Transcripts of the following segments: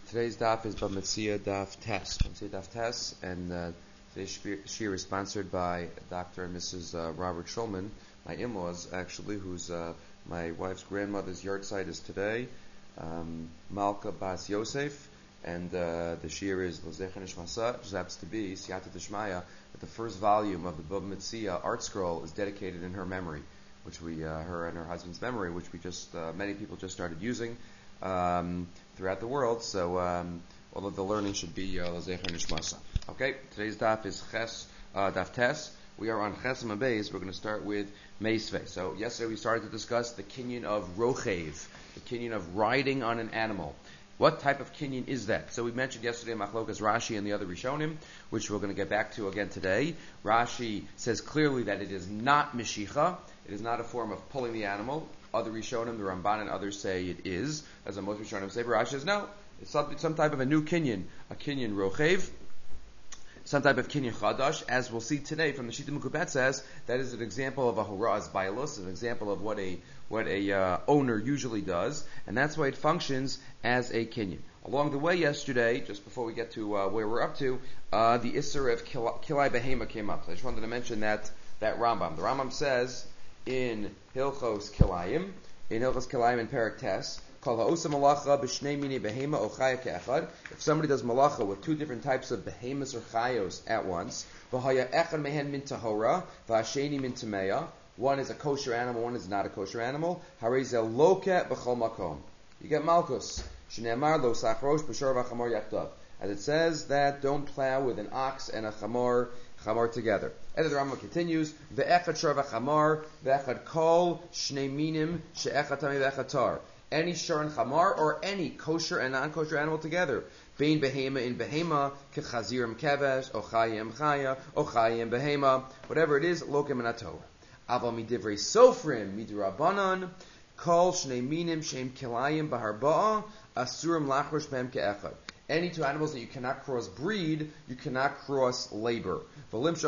Today's daf is Bamitzia Daf Tes. Bamitzia Daf Tes, and today's shir is sponsored by Dr. and Mrs. Robert Schulman, my in-laws actually, who's my wife's grandmother's yard site is today, Malka Bas Yosef, and the shir is L'zecher Nishmasa, which happens to be Siyata Dishmaya, that the first volume of the Bamitzia art scroll is dedicated in her memory, which her and her husband's memory, which we just many people just started using throughout the world. So all of the learning should be L'zecher Nishmasa. Okay, today's daf is Daf Tes. We are on Ches and Beis. We're going to start with Meisvei. So yesterday we started to discuss the kinyan of rochev, the kinyan of riding on an animal. What type of kinyan is that? So we mentioned yesterday Machlokas Rashi and the other Rishonim, which we're going to get back to again today. Rashi says clearly that it is not Mishicha. It is not a form of pulling the animal. Other Rishonim, the Ramban and others say it is, as the most Rishonim say. But Rashi says no. It's some type of a new kinyan, a kinyan rochev, some type of kinyan chadash. As we'll see today from the Shita Mekubet says, that is an example of a horaz bailos, an example of what a owner usually does, and that's why it functions as a kinyan. Along the way yesterday, just before we get to where we're up to, the Isser of Kilai Behema came up. So I just wanted to mention that Rambam. The Rambam says in Hilchos Kilayim in Perek Tes, if somebody does malacha with two different types of behemoths or chayos at once, one is a kosher animal, one is not a kosher animal, you get malchus. As it says that don't plow with an ox and a chamor together. And the Rambam continues, ve'echad shor v'chamar, ve'echad kol, shnei minim, she'echad tami ve'echad tar. Any shor and chamar, or any kosher and non-kosher animal together. Bein behema in behema, kechazirim kevesh, ochayim chaya, ochayim behema, whatever it is, lokem and atorah. Aval midivrei sofrim, midrabanan, kol shnei minim, shem kilayim baharba'a, asurim lachrosh behem ke'echad. Any two animals that you cannot cross breed, you cannot cross labor. That's the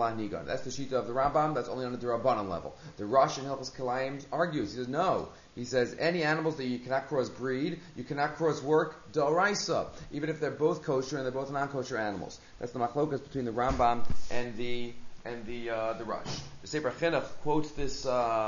shita of the Rambam. That's only on the Rabbanan level. The Rosh in Hilchos Kilayim argues. He says no. He says any animals that you cannot cross breed, you cannot cross work d'oraisa, even if they're both kosher and they're both non-kosher animals. That's the machlokas between the Rambam and the Rosh. The Sefer Chinuch quotes this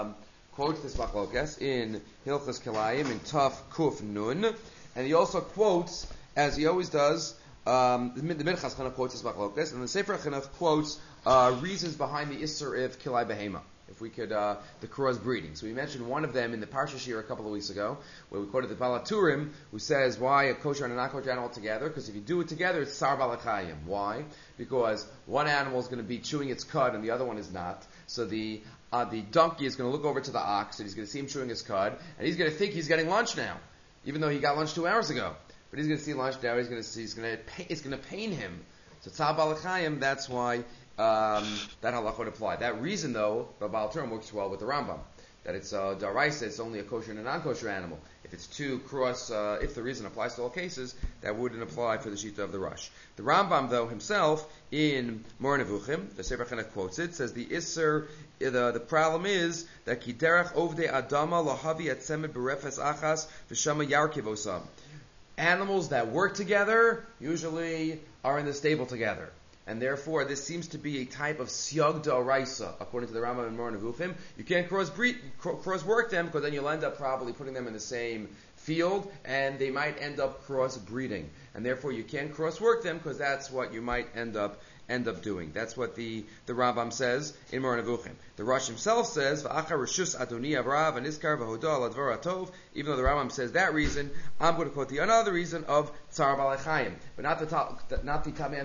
machlokas in Hilchos Kilayim in Taf Kuf Nun, and he also quotes, as he always does, the Minchas Chinuch quotes this machlokas, and the Sefer Chinuch quotes reasons behind the Isser of Kilai Behema. If we could, the cross breeding. So we mentioned one of them in the Parsha Shir a couple of weeks ago, where we quoted the Balaturim, who says why a kosher and a non-kosher animal together? Because if you do it together, it's Sar Balachayim. Why? Because one animal is going to be chewing its cud and the other one is not. So the donkey is going to look over to the ox and he's going to see him chewing his cud, and he's going to think he's getting lunch now, even though he got lunch 2 hours ago. But he's going to see lunch now. It's going to pain him. So Tzal Balachayim. That's why that halach would apply. That reason, though, the Baal Turim works well with the Rambam. That it's daraisa. It's only a kosher and a non-kosher animal. If it's two cross, if the reason applies to all cases, that wouldn't apply for the shita of the Rosh. The Rambam, though, himself in Mor Nevuchim, the Sefer Chinuch quotes it, says the Isser. The problem is that kiderach ovdei adama lahavi atzemed berefes achas v'shama yarkivosam. Animals that work together usually are in the stable together. And therefore, this seems to be a type of siyag d'oraisa, according to the Rambam and Mor Nevuchim. You can't cross work them, because then you'll end up probably putting them in the same field, and they might end up cross breeding. And therefore, you can't cross work them, because that's what you might end up doing. That's what the Rambam says in Mor Nevuchim. The Rosh himself says, "V'achar reshus Adoni Avrav and Iskar v'hoda al advar atov." Even though the Rambam says that reason, I'm going to quote the another reason of Tzar Balachayim, but not the Tamei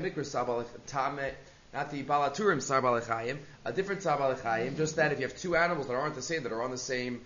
Mikra not the Balaturim Tzar Balachayim, a different Tzar Balachayim. Just that if you have two animals that aren't the same, that are on the same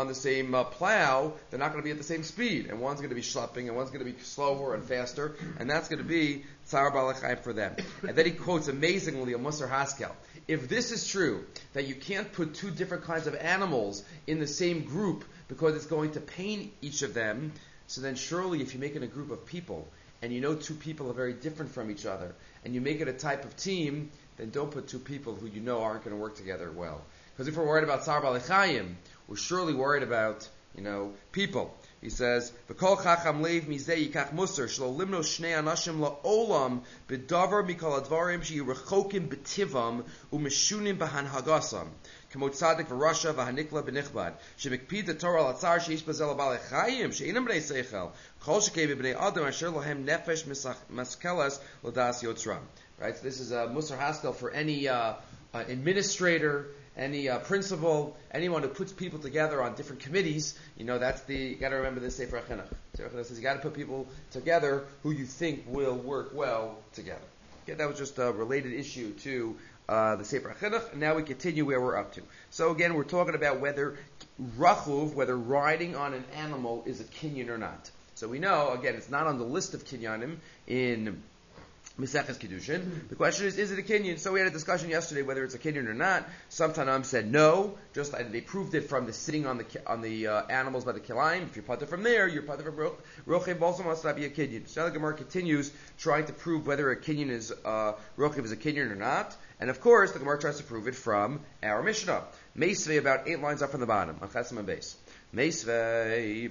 plow, they're not going to be at the same speed, and one's going to be schlepping, and one's going to be slower and faster, and that's going to be Tzar Balachayim for them. And then he quotes amazingly a Musar Haskel. If this is true, that you can't put two different kinds of animals in the same group because it's going to pain each of them, so then surely if you make it a group of people, and you know two people are very different from each other, and you make it a type of team, then don't put two people who you know aren't going to work together well. Because if we're worried about Tzar Balachayim, we're surely worried about, people. He says, "V'kol chacham leiv mizeh yikach musar shlo limno shnei anashim la'olam b'davar mikol advarim sheyirechokim b'tivam u'mishunim b'hanhagasam k'mo tzadik v'rasha v'hanikla b'nichbad shemikpid the Torah al-atzar sheish bazel b'alei chayim she'inam b'nei seichel kol shekei b'nei adam asher lohem nefesh maskelas l'das yotzram." Right. So this is a musar haskel for any administrator, any principal, anyone who puts people together on different committees. You got to remember this Sefer HaChinuch. Sefer HaChinuch says you got to put people together who you think will work well together. Okay, that was just a related issue to the Sefer HaChinuch, and now we continue where we're up to. So again, we're talking about whether riding on an animal is a kinyan or not. So we know, again, it's not on the list of kinyanim in Maseches Kiddushin. The question is it a kinyan? So we had a discussion yesterday whether it's a kinyan or not. Some Tanaim said no, just like they proved it from the sitting on the animals by the kilayim. If you're putter from there, you're putter from rochev also must not be a kinyan. So the Gemara continues trying to prove whether a kinyan is rochev is a kinyan or not. And of course, the Gemara tries to prove it from our Mishnah. Meisvei, about 8 lines up from the bottom, on Chesam and Beis. Meisvei.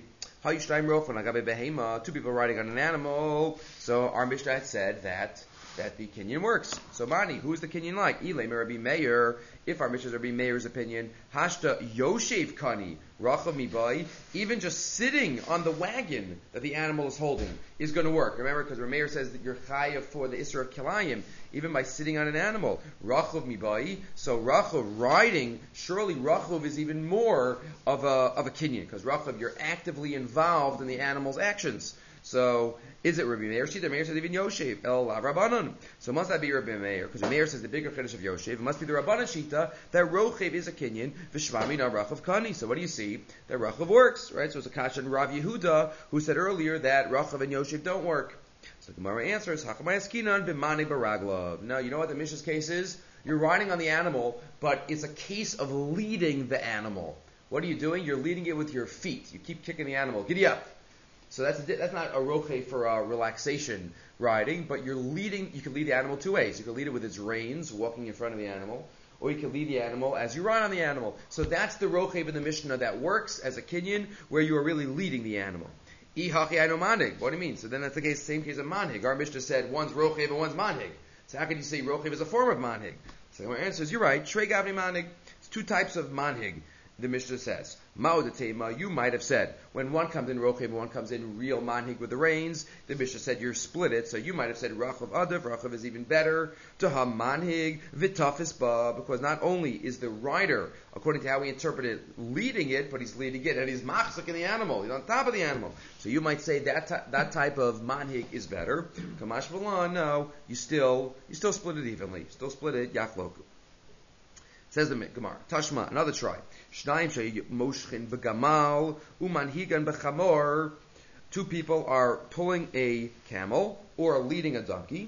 2 people riding on an animal. So our Mishnah had said that the kinyan works. So Mani, who's the kinyan like? Ilay Rabbi Meir. If our Mishnah is Rabbi Meir's opinion, Hashta Yoshev Kani Rachav Mibai, even just sitting on the wagon that the animal is holding is going to work. Remember, because Rabbi Meir says that you're chayav for the Isra of Kilayim, even by sitting on an animal. Rachav Mibai. So Rachav riding, surely Rachav is even more of a kinyan, because Rachav, you're actively involved in the animal's actions. So, is it Rabbi Meir? Shita Meir says even Yoshev. El Rabbanon. So must that be Rabbi Meir? Because Rabbi Meir says the bigger chiddush of Yoshev. It must be the Rabbanon Shita that Rochev is a kinyan. V'shvami na Rachav Kani. So what do you see? That Rachav works, right? So it's a kasha in Rav Yehuda who said earlier that Rachav and Yoshev don't work. So the Gemara answers, Hakamai Eskinan b'mani baraglav. No, you know what the Mishnah's case is? You're riding on the animal, but it's a case of leading the animal. What are you doing? You're leading it with your feet. You keep kicking the animal. Giddy up. So that's not a roche for relaxation riding, but you're leading. You can lead the animal 2 ways. You can lead it with its reins, walking in front of the animal, or you can lead the animal as you ride on the animal. So that's the roche in the Mishnah that works as a kinyan, where you are really leading the animal. Ihachi aino manhig. What do you mean? So then that's the same case of manhig. Our Mishnah said one's roche and one's manhig. So how can you say roche is a form of manhig? So the answer is you're right. Trei gavni manhig. It's 2 types of manhig. The Mishnah says, Ma'odatema, you might have said, when one comes in Rochev and one comes in real manhig with the reins, the Mishnah said you're split it, so you might have said Rachav Adav, Rachav is even better, to ha manhig, vitafis ba, because not only is the rider, according to how we interpret it, leading it, but he's leading it, and he's machzik in the animal, he's on top of the animal. So you might say that type of manhig is better. Kamash v'lan, no, you still split it evenly, still split it, yachloku. Says the Gemara, Tashma, another try. Shnaim moshchin b'gamal umanhigan b'chamor. 2 people are pulling a camel or leading a donkey.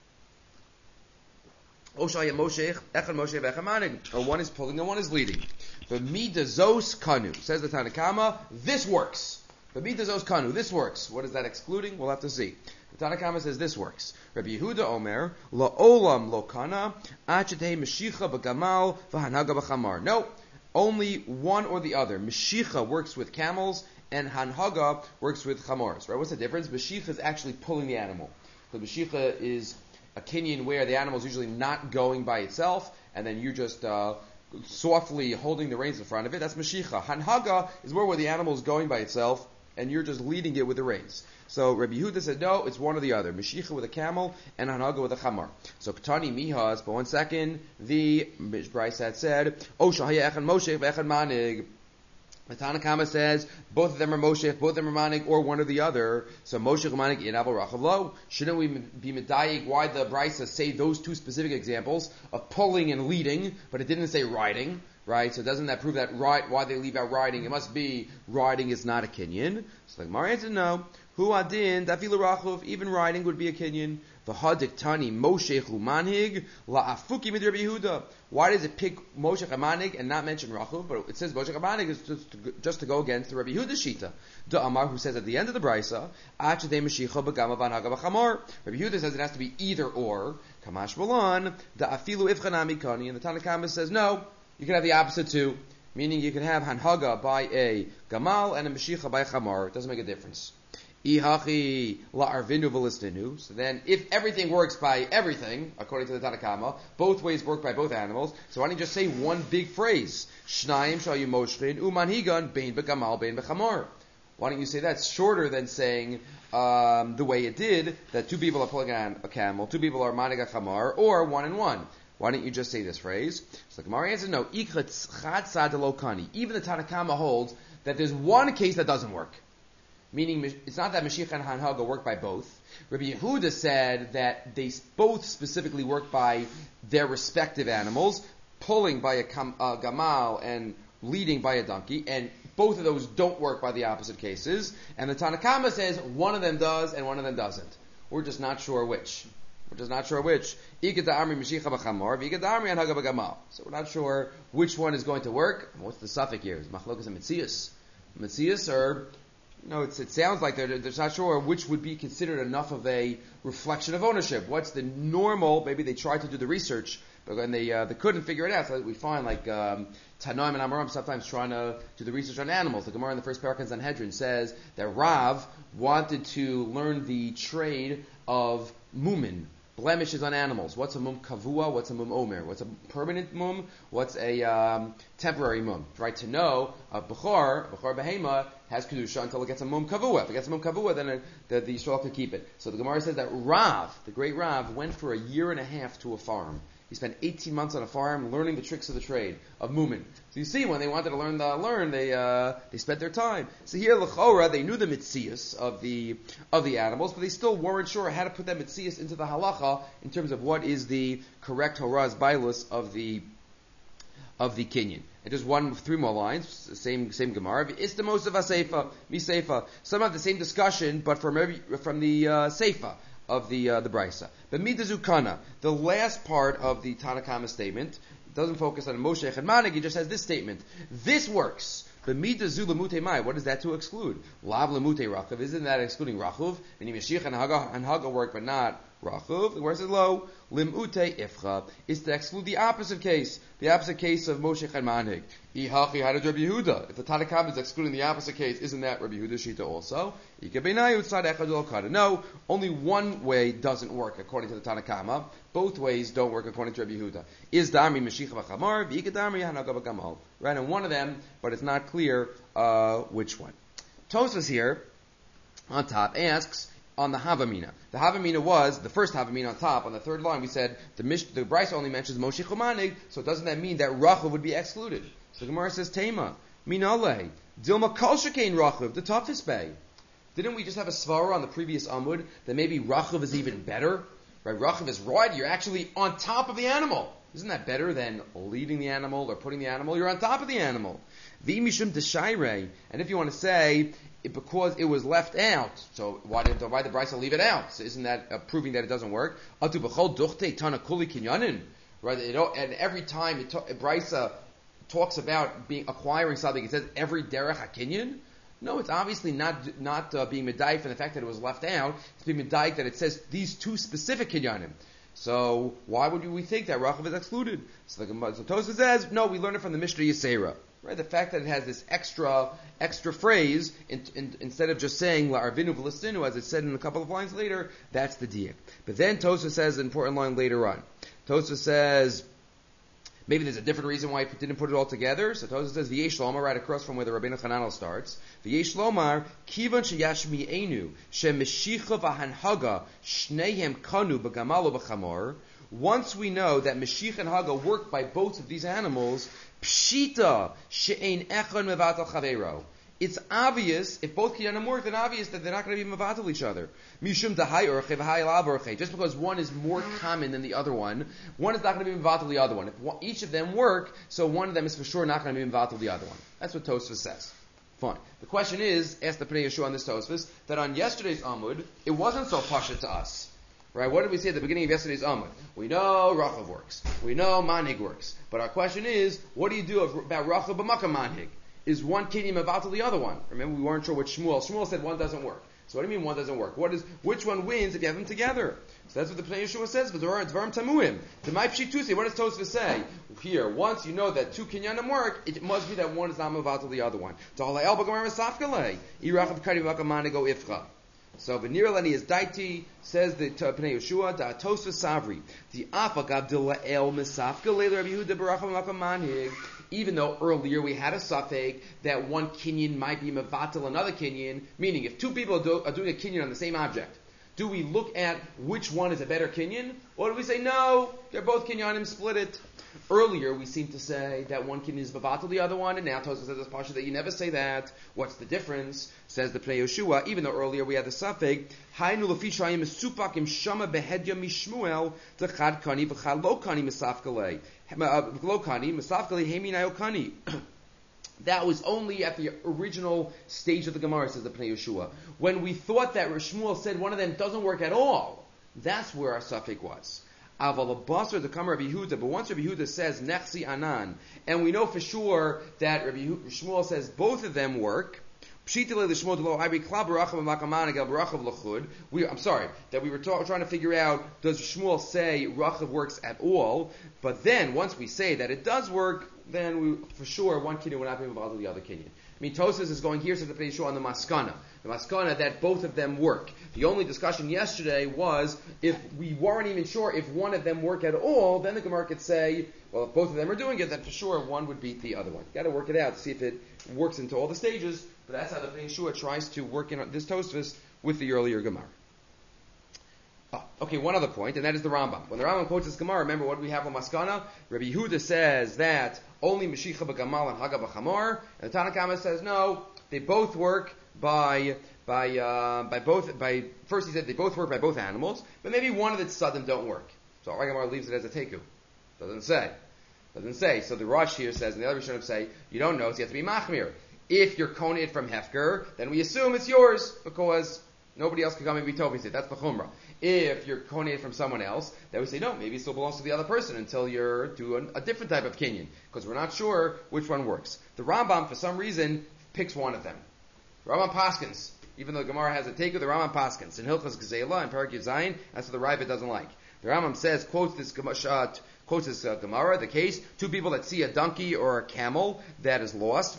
Or one is pulling and one is leading. V'midazos kanu. Says the Tanakama, this works. V'midazos kanu, this works. What is that excluding? We'll have to see. The Tanakama says this works. Rabbi Yehuda Omer, la'olam lokana, achetei meshicha b'gamal, v'hanaga b'chamar. No, only one or the other. Meshicha works with camels, and hanhaga works with chamars. Right? What's the difference? Meshicha is actually pulling the animal. So meshicha is a kinyan where the animal is usually not going by itself, and then you're just softly holding the reins in front of it. That's meshicha. Hanhaga is where the animal is going by itself, and you're just leading it with the reins. So Rabbi Yehuda said, no, it's one or the other. Meshicha with a camel and Hanhaga with a chamar. So Ketani Mihas, but 1 second, the Bryce had said, O Shahaya Echan Moshe Echan Manig. The Tanakama says, both of them are Moshe, both of them are Manig, or one or the other. So Moshe Manig in Abel Rachav Lo. Shouldn't we be medayik why the Bryce say those 2 specific examples of pulling and leading, but it didn't say riding? Right, so doesn't that prove that why they leave out riding? It must be riding is not a kinyan. So like Mari answered no. Hu adin dafilu rachuv, even riding would be a kinyan. V'hadik tani Moshe manhig la'afuki mid Rabbi Yehuda. Why does it pick Moshe manhig and not mention rachuv? But it says Moshe manhig is just to go against the Rabbi Yehuda shita. Da Amar, who says at the end of the brisa, achadei meshicha b'gama v'anhaga b'chamar. Rabbi Yehuda says it has to be either or. Kamash balan da afilu ifchanami kani, and the Tanakama says no. You can have the opposite too. Meaning you can have hanhaga by a gamal and a meshicha by a chamar. It doesn't make a difference. Ihachi la'arvinu v'listinu. So then, if everything works by everything, according to the Tanakama, both ways work by both animals, so why don't you just say one big phrase? Shnayim shayu moshchin umanhigan bein b'gamal bein b'chamar. Why don't you say that? Shorter than saying the way it did, that two people are pulling on a camel, two people are manig a chamar, or one and one. Why don't you just say this phrase? So the Gemara answers, no. Even the Tanakama holds that there's one case that doesn't work. Meaning, it's not that Mashiach and Hanhaga work by both. Rabbi Yehuda said that they both specifically work by their respective animals, pulling by a gamal and leading by a donkey, and both of those don't work by the opposite cases. And the Tanakama says one of them does and one of them doesn't. We're just not sure which. So we're not sure which one is going to work. What's the suffix here? Is machlokas and Metzias, or it sounds like they're not sure which would be considered enough of a reflection of ownership. What's the normal? Maybe they tried to do the research, but when they couldn't figure it out. So we find like Tanoim and Amoram sometimes trying to do the research on animals. The Gemara in the first parak in Sanhedrin says that Rav wanted to learn the trade of mumin, blemishes on animals. What's a mum kavua? What's a mum omer? What's a permanent mum? What's a temporary mum? Right? To know a bechor behema has kedusha until it gets a mum kavua. If it gets a mum kavua, then the Yisrael could keep it. So the Gemara says that Rav, the great Rav, went for a year and a half to a farm. He spent 18 months on a farm learning the tricks of the trade of mumin. So you see, when they wanted to learn, they spent their time. So here, l'chora, they knew the mitzias of the animals, but they still weren't sure how to put that mitzias into the halacha in terms of what is the correct horaz bailus of the kinyan. And just three more lines, same Gemara. It's the most of a seifa, miseifa. Some have the same discussion, but from the seifa of the Brisa. But mitazukana, the last part of the Tanakama statement, doesn't focus on Moshe and Manig, he just has this statement. This works. But mitazu lemute mai, what is that to exclude? Lav lemute rachuv, isn't that excluding rachuv? Meaning Mashiach and Haga work, but not rachuv. The word says lo, limute ifcha, is to exclude the opposite case of Moshe and Manig. Ihachi had Rabbi Yehuda. If the Tanakam is excluding the opposite case, isn't that Rabbi Yehuda's shita also? No, only one way doesn't work according to the Tanakama. Both ways don't work according to Rabbi Yehuda. Is Damri Mashiach v'Chamar, v'Ikadamri Hanaga v'Gamal. Right, and one of them, but it's not clear which one. Tosfos here on top asks on the Havamina. The Havamina was the first Havamina on top. On the third line, we said the Brisa only mentions Moshe Chumanig, so doesn't that mean that Rachav would be excluded? So the Gemara says Tema Minale Dilma Kol Shekain Rachav the toughest bay. Didn't we just have a svara on the previous Amud that maybe Rachav is even better? Right, Rachav is right. You're actually on top of the animal. Isn't that better than leading the animal or putting the animal? You're on top of the animal. V'mishum deshayrei. And if you want to say because it was left out, so why did the Brisa leave it out? So isn't that proving that it doesn't work? Atu b'chol duchte tana kuli kinyanin. Right, and every time Brisa talks about acquiring something, it says every derech hakinyan. No, it's obviously not being medayik from the fact that it was left out. It's being medayik that it says these two specific kinyanim. So why would we think that Rachav is excluded? So Tosfos says, no, we learn it from the Mishnah Yisera. Right, the fact that it has this extra phrase instead of just saying la'arvinu v'listinu, as it said in a couple of lines later, that's the diak. But then Tosfos says an important line later on. Tosfos says maybe there's a different reason why he didn't put it all together. So Tosfos says V'yesh Lomar, right across from where the Rabbeinu Chananel starts. V'yesh Lomar kivan sheyashmi'enu shemeshicha v'hanhaga shnehem kanu b'gamalo b'chamor. Once we know that Mashiach and Haga work by both of these animals, pshita she'ein echad mevatel chaveiro. It's obvious, if both kinyanim work, then obvious that they're not going to be mevatel each other. Mishum dahai orche v'hai lav orche. Just because one is more common than the other one is not going to be mevatel the other one. If each of them work, so one of them is for sure not going to be mevatel the other one. That's what Tosfos says. Fine. The question is, ask the Pnei Yeshua on this Tosfos, that on yesterday's Amud, it wasn't so pasha to us. Right? What did we say at the beginning of yesterday's Amud? We know Rachav works. We know Manig works. But our question is, what do you do about Rachav b'makam Manig? Is one kinyan mevatel the other one? Remember, we weren't sure what Shmuel said one doesn't work. So what do you mean one doesn't work? Which one wins if you have them together? So that's what the Pnei Yeshua says. Dvarim tamuim. To my pshitusi, what does Tosfos say? Here, once you know that two kinyanim work, it must be that one is not mavatal the other one. So V'niralani is daiti, says the Pnei Yeshua, da Tosfos Savri. The afak abdullah el misafkalei Rabbi Yehuda baracham makam manhig. Even though earlier we had a suffix that one kinyan might be mavatal another kinyan, meaning if two people are doing a kinyan on the same object, do we look at which one is a better kinyan? Or do we say, no, they're both kinyanim, split it? Earlier we seem to say that one kinyan is mavatal the other one, and now Tosfos says this pasha that you never say that. What's the difference? Says the Pnei Yeshua, even though earlier we had the suffix, Hainu lefi shayim supakim shama behedya mishmuel techad kani v'chalo kani misafkalei. That was only at the original stage of the Gemara, says the Pnei Yeshua. When we thought that Shmuel said one of them doesn't work at all, that's where our suffix was. Aval abasar the Kamar Rabbi Yehuda, but once Rabbi Yehuda says nechsi anan, and we know for sure that Shmuel says both of them work. I'm sorry, that we were trying to figure out, does Shmuel say Rachav works at all? But then, once we say that it does work, then for sure one kinyan will not be involved with the other kinyan. I mean, Tosfos is going here to the Pnei Yeshua on the maskana. The maskana that both of them work. The only discussion yesterday was if we weren't even sure if one of them work at all, then the Gemara could say, well, if both of them are doing it, then for sure one would beat the other one. You've got to work it out to see if it works into all the stages. But that's how the Pnei Yeshua tries to work in this Tosfos with the earlier Gemara. Okay, one other point, and that is the Rambam. When the Rambam quotes this Gemara, remember what we have on Maskana? Rabbi Yehuda says that only Meshicha b'Gamal and Haga b'Chamor, and the Tanna Kama says no, they both work by both. First he said they both work by both animals, but maybe one of the tzadim don't work. So our Gemara leaves it as a teku. Doesn't say. So the Rosh here says, and the other Rishonim say, you don't know, so you have to be machmir. If you're koning it from Hefker, then we assume it's yours, because nobody else can come and be told. We say that's the chumrah. If you're koning it from someone else, then we say no, maybe it still belongs to the other person until you're doing a different type of kinyan, because we're not sure which one works. The Rambam, for some reason, picks one of them. The Rambam Paskins, even though the Gemara has a take of the Rambam Paskins in Hilchos Gezela and Parak Yud Zayin, that's what the Ravid doesn't like. The Rambam says, quotes this Gemara, the case, two people that see a donkey or a camel that is lost,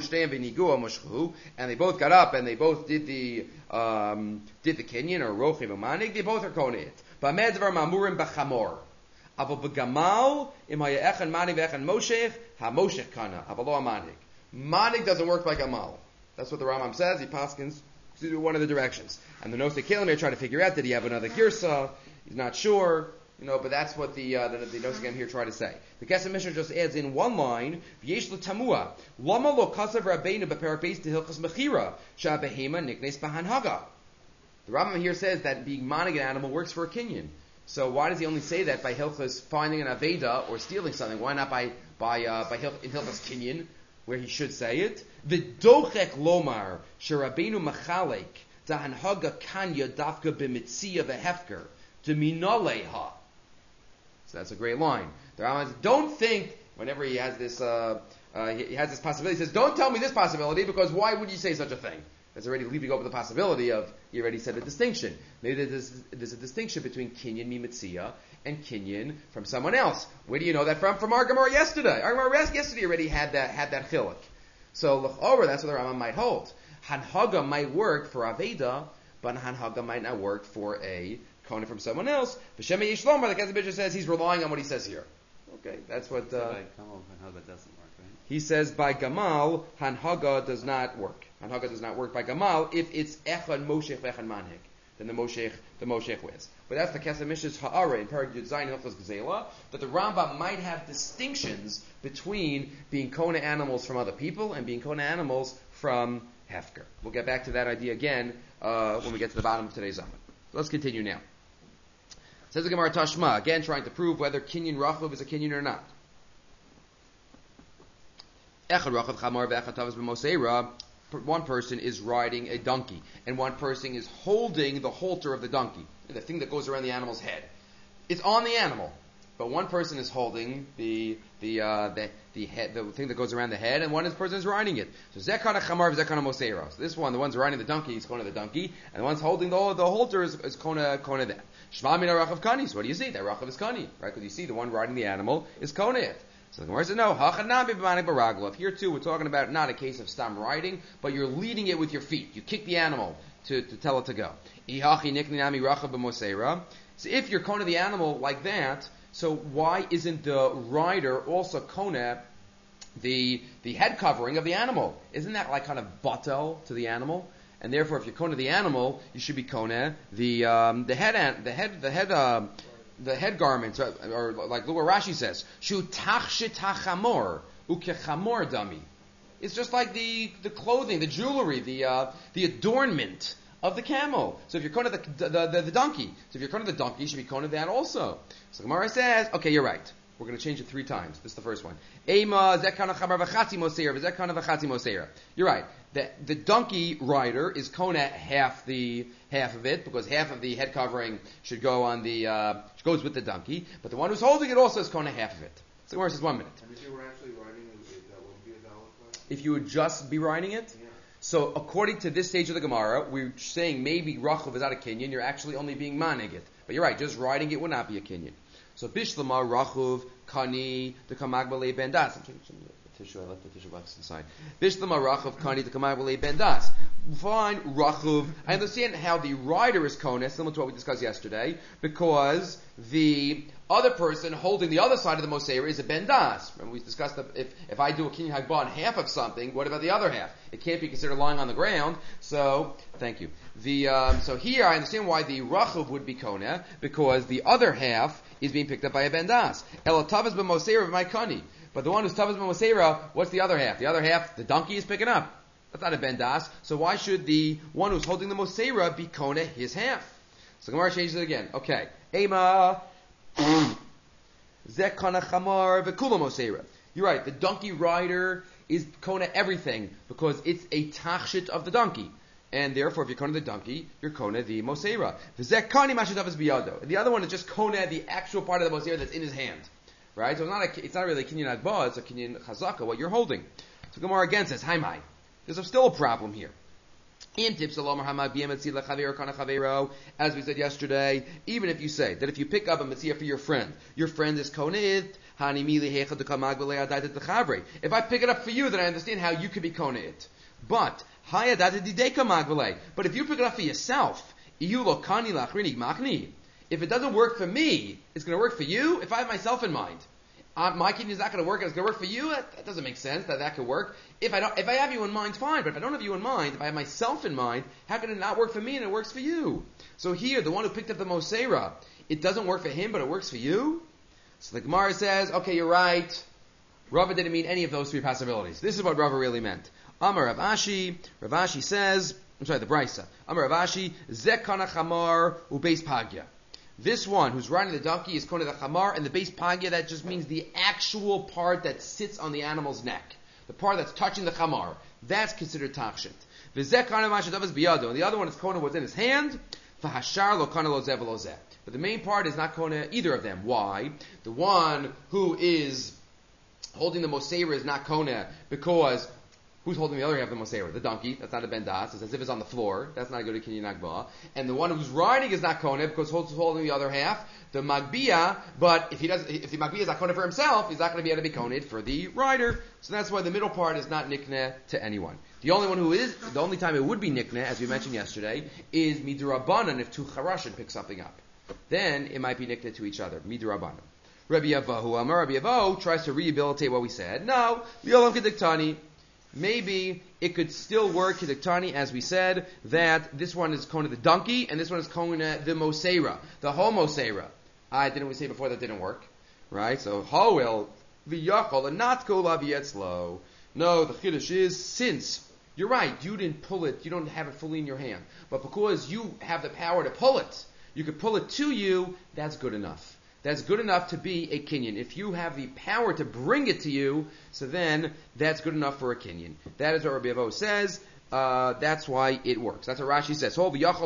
and they both got up and they both did the kinyan or rochiv amanig, they both are koning it. B'medvar mamurim b'chamor. Aval b'gamal im hayechan manig v'echan moshech ha-moshech kana. Aval lo amanig. Manig doesn't work by gamal. That's what the Rambam says. He paskins to one of the directions. And the Nosei Kelim here trying to figure out, did he have another girsa? He's not sure. But that's what the Nosei Kelim here try to say. The Kesef Mishnah just adds in one line, V'yesh l'tamua, lama lo kasav rabbeinu b'perak beis tehilchas mechira, sha'behema niknes b'hanhaga. The Rambam here says that being manig an animal works for a kinyan. So why does he only say that by hilchas finding an aveda or stealing something? Why not by hilchas kinyan, where he should say it? V'dochek lomar she'rabbeinu machalek dahanhaga kanya dafka b'mitzia v'hefker deminaleha. So that's a great line. The Rambam says, don't think whenever he has this possibility. He says, don't tell me this possibility because why would you say such a thing? That's already leaving over the possibility of, he already said a distinction. Maybe there's a distinction between kinyan mimetzia and kinyan from someone else. Where do you know that from? From our Gemara yesterday. Our Gemara yesterday already had that chiluk. So l'chorah, that's what the Rambam might hold. Hanhaga might work for Aveda, but Hanhaga might not work for a kohen from someone else. V'shem yesh lomar, the Kesef Mishnah says he's relying on what he says here. Okay, that's what. By Gamal, Hanhaga doesn't work, right? He says by Gamal, Hanhaga does not work. Hanhaga does not work by Gamal if it's Echad Moshech V'Echad Manhig. Then the Moshech wins. But that's the Kesef Mishnah's Ha'ara in Parak Yud Zayin Hilchos Gezela, that the Rambam might have distinctions between being Kona animals from other people and being Kona animals from Hefker. We'll get back to that idea again when we get to the bottom of today's Amud. So let's continue now. Says the Gemara Tashma, again trying to prove whether Kinyan Rachav is a Kinyan or not. Echad Rachav Chamar V'Echad Tavas B'Moseira. One person is riding a donkey, and one person is holding the halter of the donkey, the thing that goes around the animal's head. It's on the animal, but one person is holding the head, the thing that goes around the head, and one person is riding it. So zekana chamar, zekana moseira. So this one, the one's riding the donkey, is kona the donkey, and the one's holding the halter is kona that. Shma min rachav kani. So what do you see? That rachav is kani, right? Because you see the one riding the animal is kona it. So the Gemara says no. Hachanabi b'manik baraglav. Here too, we're talking about not a case of stam riding, but you're leading it with your feet. You kick the animal to tell it to go. Ihachi nikni nami rachav b'moseira. So if you're kona the animal like that, so why isn't the rider also kona the head covering of the animal? Isn't that like kind of batel to the animal? And therefore, if you're kona the animal, you should be kona the head garments, or like look what Rashi says, shu tachshit hachamor ukechamor dami. It's just like the clothing, the jewelry, the adornment of the camel. So if you're kona the donkey, so if you're kona the donkey, you should be kona that also. So Gemara says, okay, you're right. We're going to change it 3 times. This is the first one. Ema zekana chamar v'chati moseira v'zekana v'chati moseira. You're right. The donkey rider is kona half of it, because half of the head covering should go on goes with the donkey, but the one who's holding it also is kona half of it. So Gemara says 1 minute. And if you were actually riding it, that would be a valid question? If you would just be riding it? Yeah. So according to this stage of the Gemara, we're saying maybe Rachav is not a Kinyan, you're actually only being manig it. But you're right, just riding it would not be a Kinyan. So Bishlama, Rachuv, Kani, the Kamagbale Bendas. Tissue, I left the tissue box inside. Bishlama, Rachuv, Kani, the Kamagbale Bendas. Fine, Rachuv. I understand how the rider is Kona, similar to what we discussed yesterday, because the other person holding the other side of the Moseira is a Bendas. Remember we discussed that if I do a Kinyan Hagbah on half of something, what about the other half? It can't be considered lying on the ground. So, thank you. So here I understand why the Rachuv would be Kona, because the other half is being picked up by a Bendas. Elatavas b'Moseira b'Maikani. But the one who's Tavas b'Moseira, what's the other half? The other half, the donkey is picking up. That's not a Bendas. So why should the one who's holding the Moseira be Kona his half? So Gemara changes it again. Okay. Ema Zekana Chamar v'Kula Moseira. You're right. The donkey rider is Kona everything because it's a tachshit of the donkey. And therefore, if you're Kona the donkey, you're Kona the Moseira. V'Zekani Mashadav biyado. And the other one is just Kona the actual part of the Moseira that's in his hand. Right? So it's not really a Kinyan Agbah, it's a Kinyan Chazaka, what you're holding. So Gemara again says, Hi. There's still a problem here. As we said yesterday, even if you say that if you pick up a Metzia for your friend is Koneit, if I pick it up for you, then I understand how you could be Koneit. But if you pick it up for yourself, if it doesn't work for me, it's going to work for you. If I have myself in mind, my kidney is not going to work, and it's going to work for you. That doesn't make sense. That could work. If I have you in mind, fine. But if I don't have you in mind, if I have myself in mind, how can it not work for me and it works for you? So here, the one who picked up the Moseira, it doesn't work for him, but it works for you. So the Gemara says, okay, you're right. Rava didn't mean any of those 3 possibilities. This is what Rava really meant. Amar Rav Ashi. Rav Ashi says, the Brisa. Amar Rav Ashi, Zekana Chamar ubeis Pagya. This one who's riding the donkey is Kona the Chamar, and the base Pagya, that just means the actual part that sits on the animal's neck. The part that's touching the Chamar. That's considered Tachshit. V'zekana Mashadav biyado. And the other one is Kona what's in his hand. V'hashar lo Kona lo zeh v'lo zeh. But the main part is not Kona either of them. Why? The one who is holding the Moseira is not Kona because who's holding the other half of the Moseira? The donkey. That's not a Bendas. It's as if it's on the floor. That's not a good Kinyan Agbah. And the one who's riding is not Kona because who's holding the other half? The Magbia. But if the Magbia is not Kona for himself, he's not going to be able to be Koned for the rider. So that's why the middle part is not Nikneh to anyone. The only time it would be Nikneh, as we mentioned yesterday, is Midurabanan if 2 Charashim pick something up. Then it might be Nikneh to each other. Midurabanan. Rabbi Yavahu Amar Rabbi Yavahu tries to rehabilitate what we said. No, Yolam Kediktani. Maybe it could still work Kediktani, as we said, that this one is Kona the donkey, and this one is Kona the Moseira, the whole Moseira. Didn't we say before that didn't work? Right? So, Hoel, V'yachol, and not Kol Avietzlo. No, the Chiddush is, since, you're right, you didn't pull it, you don't have it fully in your hand, but because you have the power to pull it, you could pull it to you, that's good enough. That's good enough to be a Kinyan. If you have the power to bring it to you, so then that's good enough for a Kinyan. That is what Rabbi Avo says. That's why it works. That's what Rashi says.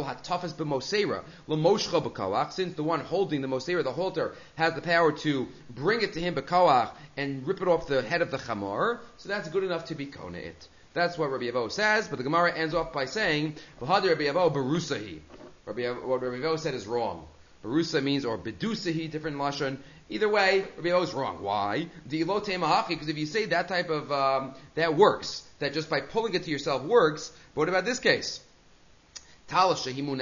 Since the one holding the Mosera, the halter, has the power to bring it to him b'koach and rip it off the head of the chamor, so that's good enough to be kona it. That's what Rabbi Avo says, but the Gemara ends off by saying, V'hadar Rabbi Avo berusahi. What Rabbi Avo said is wrong. Berusa means, or bedusahi, different lashon. Either way, Rabbi Avo is wrong. Why? Because if you say that type of, that works, that just by pulling it to yourself works, but what about this case? Let's say you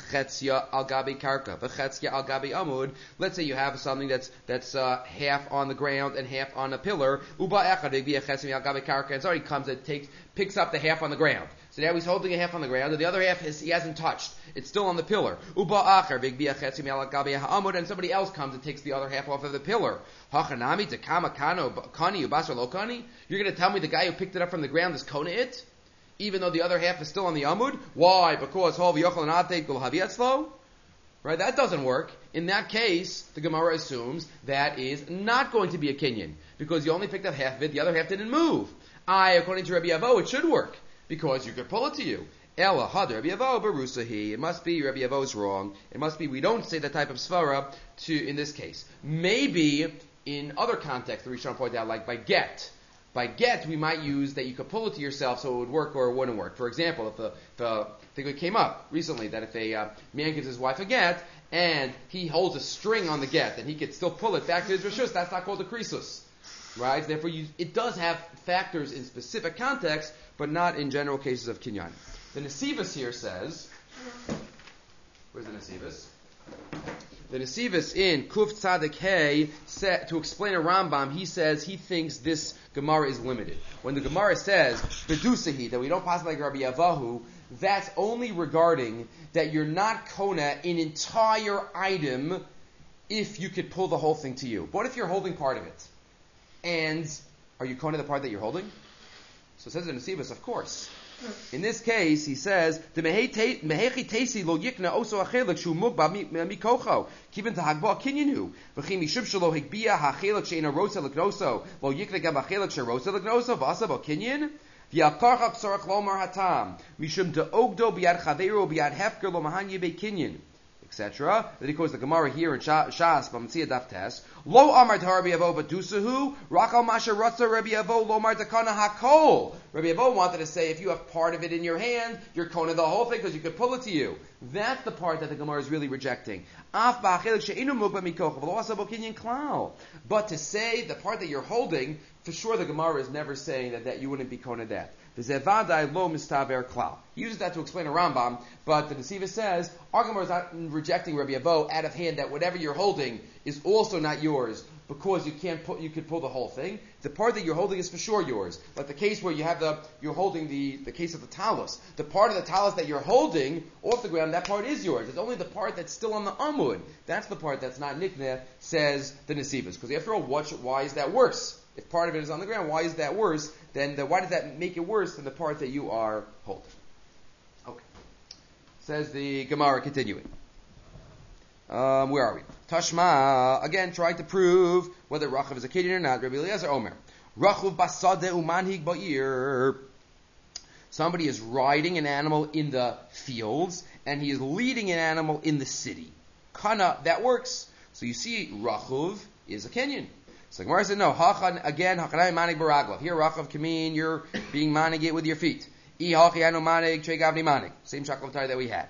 have something that's half on the ground and half on a pillar. And somebody comes and picks up the half on the ground. So now he's holding a half on the ground, and the other half he hasn't touched. It's still on the pillar. And somebody else comes and takes the other half off of the pillar. You're going to tell me the guy who picked it up from the ground is kona it? Even though the other half is still on the amud? Why? Because right? That doesn't work. In that case, the Gemara assumes that is not going to be a kinyan, because you only picked up half of it, the other half didn't move. According to Rabbi Avo, it should work, because you could pull it to you. Ella had Rabbi Avo berusahi. It must be Rabbi Avo's wrong. It must be we don't say that type of svara in this case. Maybe in other contexts, the Rishon pointed out, like by get. By get, we might use that you could pull it to yourself so it would work or it wouldn't work. For example, if I think it came up recently that if a man gives his wife a get and he holds a string on the get and he could still pull it back to his rishus, that's not called a krisus, right? Therefore, it does have factors in specific contexts, but not in general cases of kinyan. The Nesivus here says, where's the Nesivus? The Nesivus in Kuf Tzadik Hey, to explain a Rambam, he says he thinks this Gemara is limited. When the Gemara says Bedusahi, that we don't pass like Rabbi Avahu, that's only regarding that you're not kona an entire item if you could pull the whole thing to you. But what if you're holding part of it? And are you kona the part that you're holding? So it says in Nesivus, of course. In this case, he says, "The mehechi tesi lo yikna oso achelik shu mugba mikocho kivin tahagba kinyanu v'chim mishub shelo higbia hachelik sheina rosa leknoso lo yikna gam hachelik sherosa leknoso v'asa bo kinyan v'yakarchak sorach lomar hatam mishum deogdo biad chaveru biad hefker lo mahanye be kinyan." Etc. Then he quotes the Gemara here in Shas B'Matzia Daf Tes. Lo amar Rabbi Avo Badusahu Rakal Masha Ratza Rabbi Avo Lomar Dakana Hakol. Rabbi Avo wanted to say if you have part of it in your hand, you're kona the whole thing because you could pull it to you. That's the part that the Gemara is really rejecting. But to say the part that you're holding, for sure the Gemara is never saying that you wouldn't be kona that. He uses that to explain a Rambam, but the Nesivus says, our Gemara is not rejecting Rabbi Avo out of hand that whatever you're holding is also not yours because you could pull the whole thing. The part that you're holding is for sure yours. Like the case where you're holding the case of the talus. The part of the talus that you're holding off the ground, that part is yours. It's only the part that's still on the amud. That's the part that's not nikneh, says the Nesivus. Because after all, why is that worse? If part of it is on the ground, why is that worse? Then why does that make it worse than the part that you are holding? Okay. Says the Gemara, continuing. Where are we? Tashma, again, trying to prove whether Rachav is a Kedin or not. Rabbi Eliezer Omer. Rachav basade umanhig ba'ir. Somebody is riding an animal in the fields, and he is leading an animal in the city. Kana, that works. So you see, Rachav is a Kenyan. So Gemara said, no, Hachanai manig baraglav. Here, Rachav can mean you're being manig it with your feet. Same shaklavtai that we had.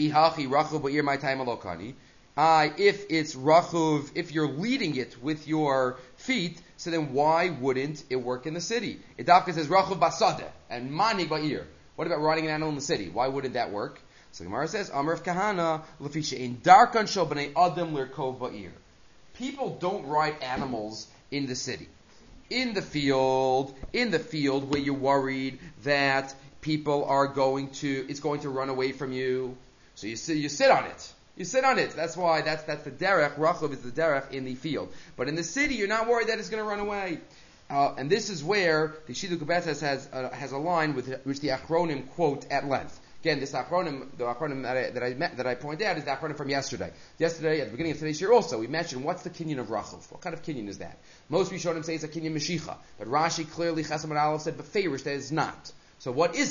If it's Rachav, if you're leading it with your feet, so then why wouldn't it work in the city? It dafka says Rachav basade and manig ba'ir. What about riding an animal in the city? Why wouldn't that work? So Gemara says, Amar of Kahana, Lefisha in darkan shel b'nei adam lirkov ba'ir. People don't ride animals in the city. In the field where you're worried that people it's going to run away from you. So you sit on it. You sit on it. That's why, that's the derech. Rachav is the derech in the field. But in the city, you're not worried that it's going to run away. And this is where the Shidduch Betzes has a line which the Achronim quote at length. Again, this Achronim, the Achronim that I point out is the Achronim from yesterday. Yesterday, at the beginning of today's year also, we mentioned what's the kinyan of Rachav. What kind of kinyan is that? Most Rishonim say it's a kinyan Meshicha. But Rashi clearly, Chesam and Aleph said, Beferish, that it's not. So what is it?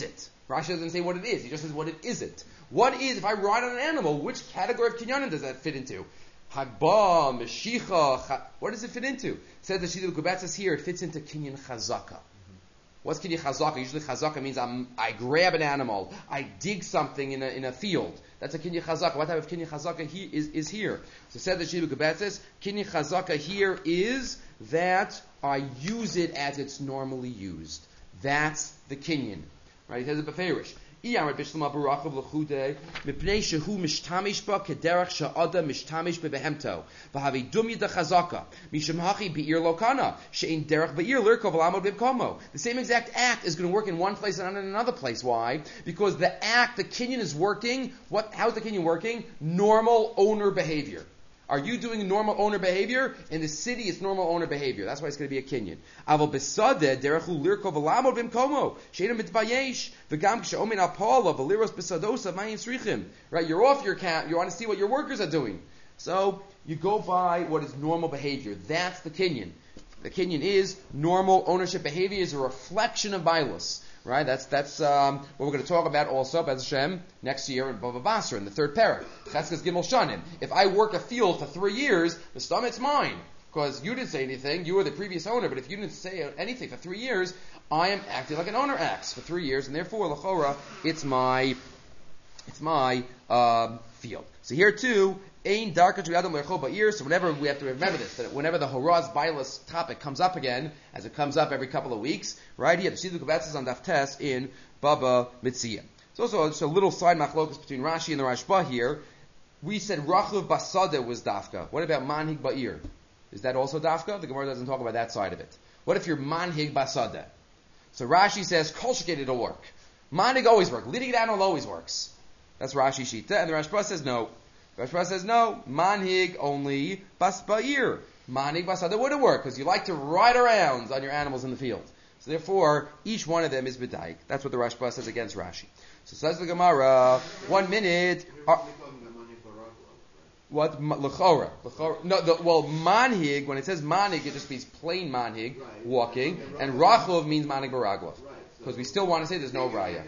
Rashi doesn't say what it is. He just says what it isn't. What is, if I ride on an animal, which category of kinyanim does that fit into? Hagba, Meshicha, what does it fit into? Says the Shita Kubatzis here, it fits into kinyan chazaka. What's kinyan chazaka? Usually chazaka means I grab an animal, I dig something in a field. That's a kinyan chazaka. What type of kinyan chazaka is here? So said the Shita Kubatzis, kinyan chazaka here is that I use it as it's normally used. That's the kinyan. Right? He says it beferish. Iyamar b'shlema b'rachav l'chudei mipnei shehu mishtamish ba kederach she'ada mishtamish b'behemto v'havi dum yida chazaka mishum hachi be'ir lokana she'in derech be'ir lirkov l'amod b'komo. The same exact act is going to work in one place and not in another place. Why? Because the kinyan is working. How is the kinyan working? Normal owner behavior. Are you doing normal owner behavior? In the city, it's normal owner behavior. That's why it's going to be a kinyan. Aval besadeh derechu lirkov alamod b'mkomo she'edem mitbayesh v'gam k'she'omen apala v'liros besadosa mayin srichim. Right? You're off your camp. You want to see what your workers are doing. So you go by what is normal behavior. That's the kinyan. The kinyan is normal ownership behavior is a reflection of Bailus. Right? That's what we're going to talk about also, Bez Hashem, next year in Bava Basra, in the third parak. Cheskes Gimel Shanim. If I work a field for 3 years, the stomach's mine. Because you didn't say anything, you were the previous owner, but if you didn't say anything for 3 years, I am acting like an owner acts for 3 years, and therefore, L'chora, it's my field. So here too, Ein darka to Adam Lercho Ba'ir. So whenever we have to remember this, that whenever the Horaz Bailas topic comes up again, as it comes up every couple of weeks, right? You have to see the Kubatzis on Daf Tes in Baba Mitzia. It's also just a little side machlokas between Rashi and the Rashba here. We said Rachuv Basada was Dafka. What about Manhig Ba'ir? Is that also Dafka? The Gemara doesn't talk about that side of it. What if you're Manhig Basada? So Rashi says Kol Sheket it'll work. Manhig always works. Leading it animal always works. That's Rashi Shita, and the Rashba says no. Rashba says no, manhig only bas ba'ir. Manhig basada wouldn't work because you like to ride around on your animals in the field. So therefore, each one of them is b'daik. That's what the Rashba says against Rashi. So says the Gemara, 1 minute. What? L'chora. No, manhig, when it says manhig, it just means plain manhig, walking, and rachov means manhig baragla. Because we still want to say there's no raya.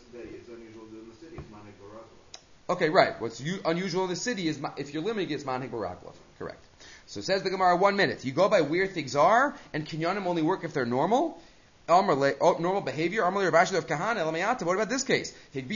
Okay, right. What's unusual in the city is, if you're limiting it, it's manhig baraklav. Correct. So says the Gemara, 1 minute. You go by where things are, and kinyanim only work if they're normal. Normal behavior. What about this case?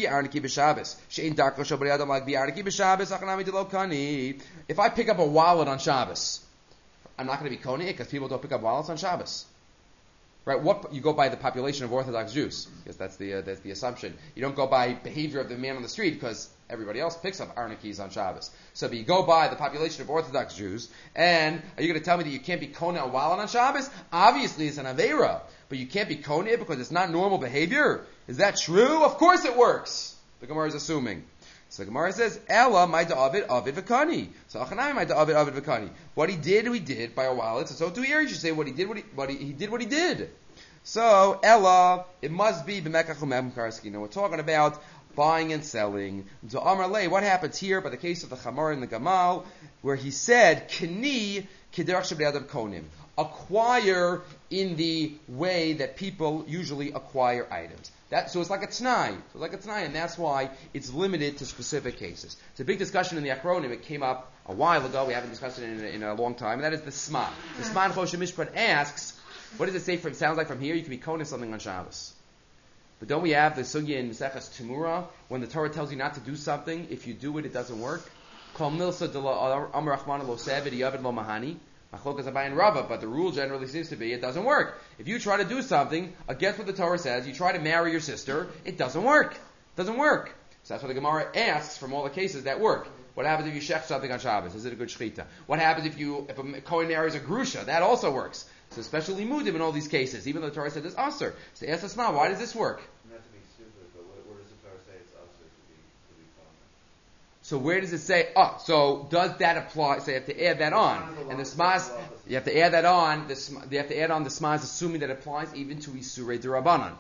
If I pick up a wallet on Shabbos, I'm not going to be koni because people don't pick up wallets on Shabbos. Right? You go by the population of Orthodox Jews, because that's the assumption. You don't go by behavior of the man on the street, because everybody else picks up arnikis on Shabbos. So, but you go by the population of Orthodox Jews, and are you going to tell me that you can't be kona a wallet on Shabbos? Obviously, it's an aveira, but you can't be kona because it's not normal behavior. Is that true? Of course, it works. The Gemara is assuming. So the Gemara says, Ella my da'avid avid v'kani. So Achanami my da'avid avid v'kani. What he did by a wallet. So to here you should say what he did. He did what he did. So Ella, it must be b'mekach u'mem. Now we're talking about buying and selling. So Amar Lei, what happens here by the case of the Chamar and the Gamal, where he said, Kni kederach shebnei adam konim. Acquire in the way that people usually acquire items. So it's like a t'nai. And that's why it's limited to specific cases. It's a big discussion in the Achronim. It came up a while ago. We haven't discussed it in a long time. And that is the Sma. The Sma Choshen Mishpat asks, what does it say? It sounds like from here you can be konis something on Shabbos. But don't we have the sugya in Maseches Temura when the Torah tells you not to do something? If you do it, it doesn't work. Kol milsa de lo amar Rachmana lo sevid yavid lo mahani. Machlokas Abai and Rava, but the rule generally seems to be it doesn't work. If you try to do something against what the Torah says, you try to marry your sister, it doesn't work. It doesn't work. So that's what the Gemara asks from all the cases that work. What happens if you shech something on Shabbos? Is it a good shechita? What happens if a Kohen marries a grusha? That also works. So especially mudim in all these cases, even though the Torah said it's aser. So ask Asma, why does this work? Not to be stupid, but where does the Torah say it's aser to be common? So where does it say? So does that apply? So you have to add that on, and the smas you have to add that on. You have to add on the smas, assuming that it applies even to isurei derabanan.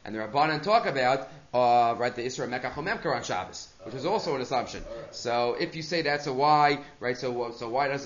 And the Rabbanan talk about the Isra Mekach Memkar on Shabbos, which is also an assumption. Right. So So if you say that's a why, right? So why does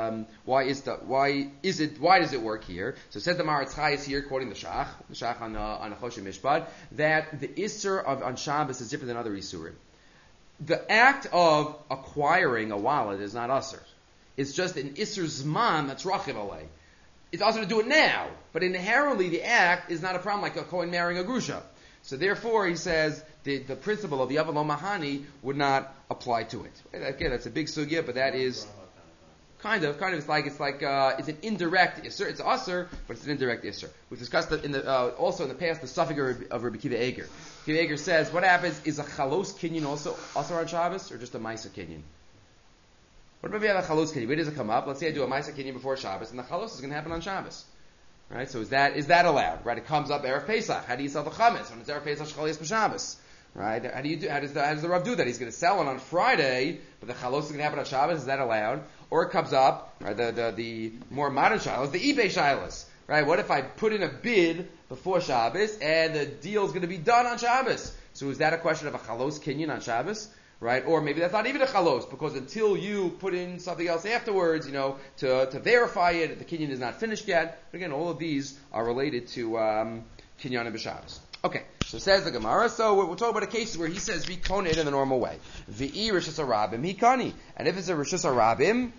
it work here? So it says the Maharatz Chayes here, quoting the Shach on Choshen Mishpat, that the Isra on Shabbos is different than other Isurim. The act of acquiring a wallet is not Asr. It's just an Isser Zman that's Rachiv Alei. It's also to do it now, but inherently the act is not a problem like a Kohen marrying a Grusha. So therefore, he says the principle of the Yavam Mahani would not apply to it. Again, that's a big sugya, but that is kind of. It's like it's an indirect Isser. It's Asr, but it's an indirect Isser. We've discussed that also in the past the suffix of Rabbi Kiva Eger. Kiva Eger says, what happens is a Chalos Kinyan also Asr on Shabbos or just a Maisa Kinyan? What if you have a Chalos Kinyan? Where does it come up? Let's say I do a Maisa Kinyan before Shabbos, and the Chalos is going to happen on Shabbos. Right? So is that allowed? Right? It comes up Erev Pesach. How do you sell the Chametz when it's Erev Pesach Shchalias B'Shabbos? Right? How does the Rav do that? He's going to sell it on Friday, but the Chalos is going to happen on Shabbos. Is that allowed? Or it comes up, right? The more modern Shilas, the eBay Shilas. Right? What if I put in a bid before Shabbos and the deal is going to be done on Shabbos? So is that a question of a Chalos Kinyan on Shabbos? Right? Or maybe that's not even a chalos, because until you put in something else afterwards, to verify it, the kinyan is not finished yet. But again, all of these are related to kinyan and b'Shabbos. Okay, so says the Gemara. So we're talking about a case where he says be koned in the normal way. V'i rishus harabim hikani, and if it's a rishus harabim,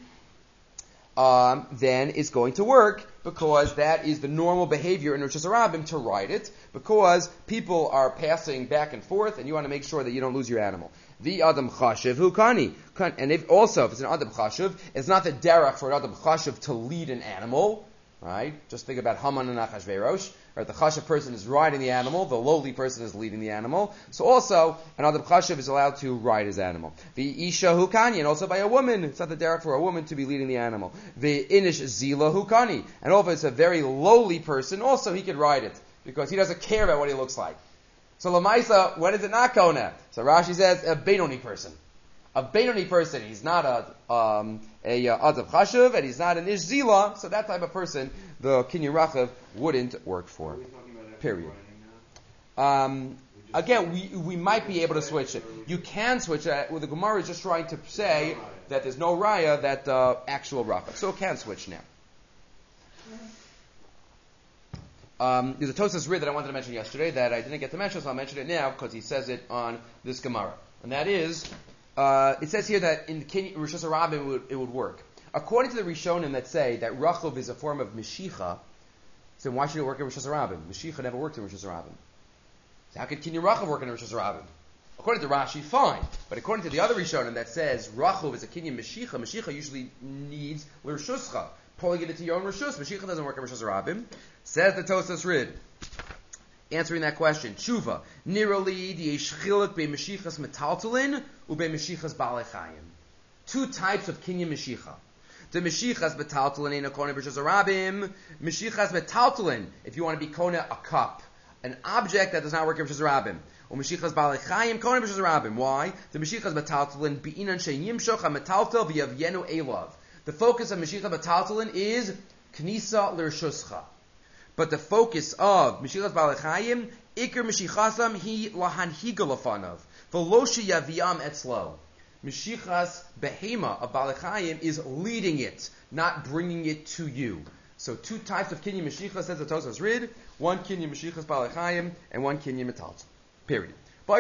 then it's going to work because that is the normal behavior in Rishus Harabim to ride it, because people are passing back and forth, and you want to make sure that you don't lose your animal. The Adam Chashiv Hukani. And if it's an Adam Chashiv, it's not the derech for an Adam Chashiv to lead an animal, right? Just think about Haman and Achashverosh. Right? The Chashiv person is riding the animal, the lowly person is leading the animal. So also, an Adam Chashiv is allowed to ride his animal. The Isha Hukani, and also by a woman. It's not the derech for a woman to be leading the animal. The Inish Zila Hukani. And also, if it's a very lowly person, also he could ride it, because he doesn't care about what he looks like. So Lamaisa, when is it not Kona? So Rashi says a Benoni person. A Benoni person, he's not a Adav Chashuv, and he's not an Ish Zila, so that type of person, the Kinyan Rachav wouldn't work for. Period. Again, we might be able to switch it. You can switch it. Well, the Gemara is just trying to say that there's no Raya, that actual Rachav. So it can switch now. There's a Tosas Rid that I wanted to mention yesterday that I didn't get to mention, so I'll mention it now because he says it on this Gemara. And that is, it says here that in Rishus Harabim it would work. According to the Rishonim that say that Rachav is a form of Meshicha, so why should it work in Rishus Harabim? Meshicha never worked in Rishus Harabim. So how could Kinyan Rachav work in Rishus Harabim? According to Rashi, fine. But according to the other Rishonim that says Rachav is a Kinyan Meshicha usually needs L'Rishuscha, pulling it into your own Rishus. Meshicha doesn't work in Rishus Harabim. Says the Tosas Rid, answering that question, Tshuva, Nirali di Yeshchilik be Meshichas Metaltalin u be Meshichas Balechayim. Two types of Kinyan Meshicha. The Meshichas Metaltalin in a Kona Rishus Harabim. Meshichas Metaltalin, if you want to be Kona a cup, an object that does not work in Rishus Harabim. Or Meshichas Balechayim, Kona Rishus Harabim. Why? The Meshichas Metaltalin Be'inan Sheyimshoch HaMetaltal V'Yavyenu Elav. The focus of Meshichas Metaltalin is Knisa L'Rishuscha. But the focus of Meshichas Balechayim, Iker Meshichasam hi lahanhiga lafanav, v'lo sheyaviam etzlo. Meshichas Behema of Balechayim is leading it, not bringing it to you. So two types of Kinyan Meshicha, says the Tosas Rid, one Kinyan Meshichas Balechayim, and one Kinyan Metaltal. Period.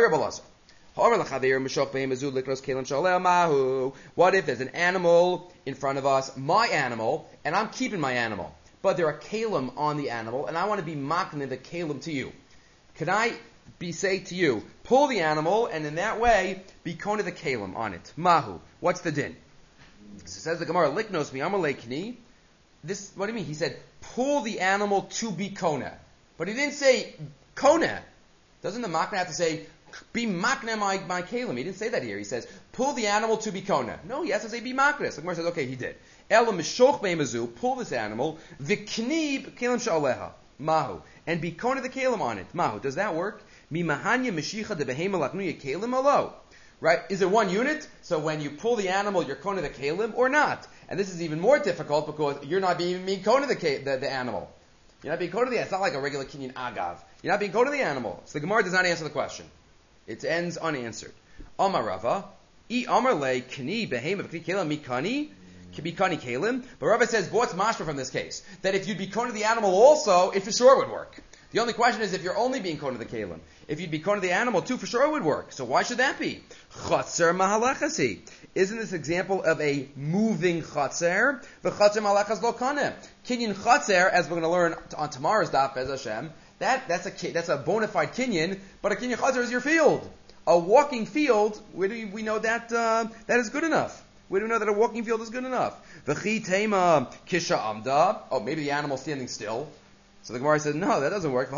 What if there's an animal in front of us, my animal, and I'm keeping my animal, but there are kalim on the animal, and I want to be makne the kalim to you? Can I say to you, pull the animal, and in that way, be kona the kalim on it? Mahu. What's the din? So says the Gemara, liknos mi amalekni. This, what do you mean? He said, pull the animal to be kona. But he didn't say kona. Doesn't the makna have to say, be makna my kalim? He didn't say that here. He says, pull the animal to be kona. No, he has to say be makna. So the Gemara says, okay, he did. Ela mishoch be'emazu, pull this animal, v'kni kalim sha'aleha, mahu, and be kona the kalim on it. Mahu, does that work? Mi mahanya mishicha de behema lachnuya kalim alo. Right? Is it one unit? So when you pull the animal, you're kona the kalim or not? And this is even more difficult because you're not being kona the animal. You're not being kona to the animal. It's not like a regular kinyan agav. You're not being kona to the animal. So the Gemara does not answer the question. It ends unanswered. Amar Rava, Amar le kani behema v'kni kelim mikani. Mikani kelim. But Rava says, what's mashma from this case? That if you'd be kona to the animal also, it for sure would work. The only question is if you're only being kona to the kelim. If you'd be kona to the animal too, for sure it would work. So why should that be? Chatzer mahalachasi. Isn't this example of a moving chatzer? The chatzer malachas lo kaneh. Kinyan chatzer, as we're going to learn on tomorrow's daf, Bez Hashem, that's a bona fide kinyan, but a kinyan chatzer is your field. A walking field, where do we know that that is good enough? Where do we know that a walking field is good enough? V'chi tema kisha amda. Oh, maybe the animal's standing still. So the Gemara says, no, that doesn't work.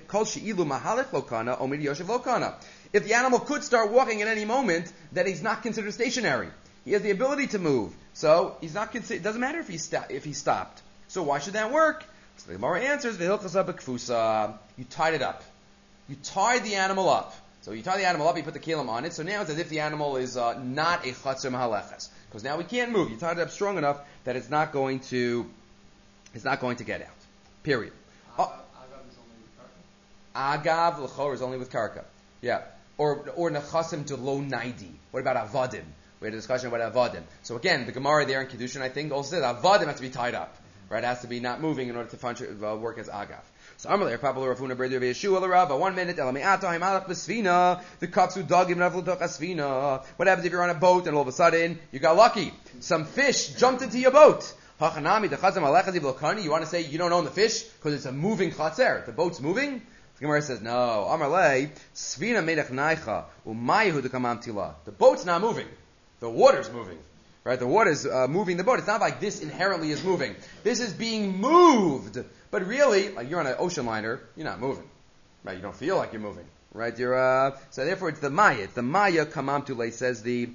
If the animal could start walking at any moment, then he's not considered stationary. He has the ability to move. So he's not considered. It doesn't matter if he stopped. So why should that work? So the Gemara answers, you tied it up. You tied the animal up. So you tie the animal up, you put the kelim on it, so now it's as if the animal is not a chatzer mahaleches. Because now we can't move. You tied it up strong enough that it's not going to get out. Period. Agav l'chor is only with karka. Yeah. Or nechasim to lo naidi. What about avadim? We had a discussion about avadim. So again, the Gemara there in Kedushin, I think, also says avadim has to be tied up. Right? It has to be not moving in order to work as agav. So Amalei Pablo Rafuna Breder Yeshua l'Rava. 1 minute. Elame'ata ha'malach b'sfina. The kapsu dagim navlu asfina. What happens if you're on a boat and all of a sudden you got lucky? Some fish jumped into your boat. Hachanami the chazam alechaziv lokani. You want to say you don't own the fish because it's a moving chatzer. The boat's moving. The Gemara says no. Amalei svina meidach naicha umayehu dekamam tila. The boat's not moving. The water's moving. Right? The water's moving the boat. It's not like this inherently is moving. This is being moved. But really, like you're on an ocean liner, you're not moving. Right? You don't feel like you're moving. Right? You're so therefore it's the maya. It's the maya kamam tule, says the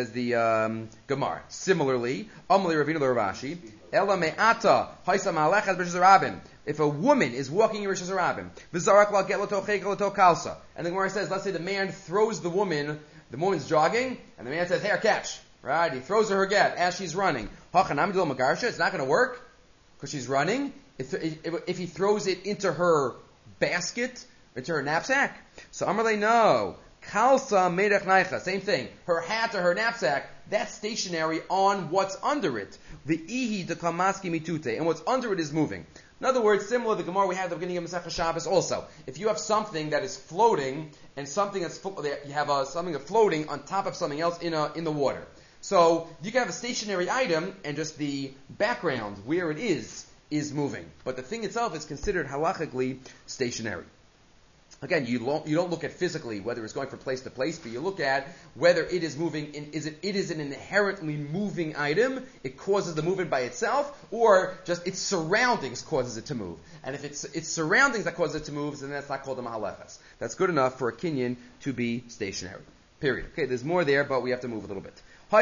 Gemara. Similarly, Amalei Ravina Ravashi, Ela me'ata haisa ma'alechas b'Rishus Harabim. If a woman is walking in Rishus Harabim, v'zarak la get l'to chek l'to kalsa, and the Gemara says, let's say the man throws the woman's jogging, and the man says, "Here, catch." Right? He throws her get as she's running. Hachanami d'lo magarsha. It's not going to work because she's running. If he throws it into her basket, into her knapsack, so Amarle no. Kalsa meidach naicha. Same thing. Her hat or her knapsack, that's stationary on what's under it. The ihi de kamaski mitute, and what's under it is moving. In other words, similar to the Gemara we had at the beginning of Masechah Shabbos also. If you have something that is floating and something that's you have something that's floating on top of something else in the water. So you can have a stationary item and just the background where it is moving, but the thing itself is considered halachically stationary. Again, you don't look at physically whether it's going from place to place, but you look at whether it is moving. It is an inherently moving item. It causes the movement by itself, or just its surroundings causes it to move. And if it's its surroundings that cause it to move, then that's not called a mahalechas. That's good enough for a kinyan to be stationary. Period. Okay, there's more there, but we have to move a little bit. I'm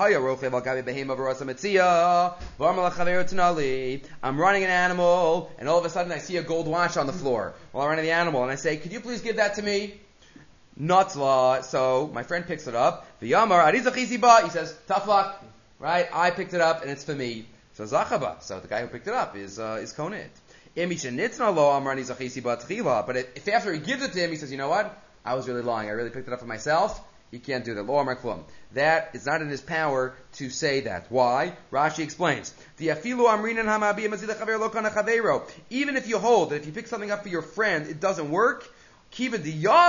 running an animal, and all of a sudden I see a gold watch on the floor while I'm running the animal, and I say, "Could you please give that to me?" Notzla. So my friend picks it up. He says, "Tough luck." Right? I picked it up, and it's for me. So Zachaba. So the guy who picked it up is Konit. But if after he gives it to him, he says, "You know what? I was really lying. I really picked it up for myself." He can't do that. Lo amar klum. That is not in his power to say that. Why? Rashi explains. Even if you hold that if you pick something up for your friend, it doesn't work. Once